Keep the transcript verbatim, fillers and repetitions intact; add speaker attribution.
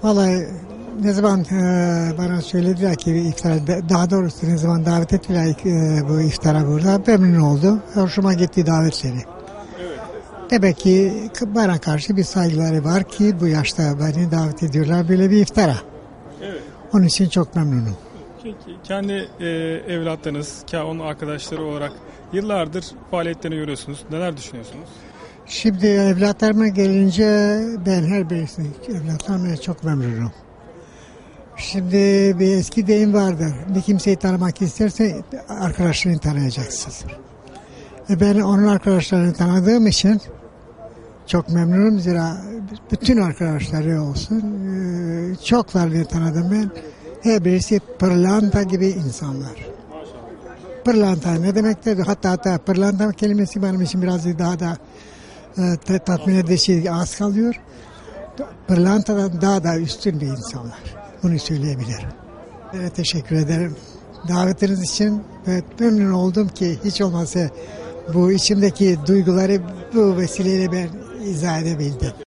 Speaker 1: Vallahi ne zaman e, bana söylediler ki iftara, daha doğrusu ne zaman davet ettiler e, bu iftara burada, memnun oldum. Hoşuma gitti davetleri. Demek ki bana karşı bir saygıları var ki bu yaşta beni davet ediyorlar böyle bir iftara.
Speaker 2: Evet.
Speaker 1: Onun için çok memnunum.
Speaker 2: Peki kendi e, evlatlarınız, onun arkadaşları olarak yıllardır faaliyetlerini görüyorsunuz. Neler düşünüyorsunuz?
Speaker 1: Şimdi evlatlarıma gelince ben her birisini evlatlarıma çok memnunum. Şimdi bir eski deyim vardır. Bir kimseyi tanımak isterse arkadaşlarını tanıyacaksın. E ben onun arkadaşlarını tanıdığım için çok memnunum. Zira bütün arkadaşları olsun. Çoklarını tanıdım ben. Her birisi pırlanta gibi insanlar. Pırlanta ne demektir? Hatta hatta pırlanta kelimesi benim için biraz daha da e, tatmin edici az kalıyor. Pırlantadan daha da üstün bir insanlar. Bunu söyleyebilirim. Evet, teşekkür ederim davetiniz için ve memnun oldum ki hiç olmazsa bu içimdeki duyguları bu vesileyle ben izah edebildim.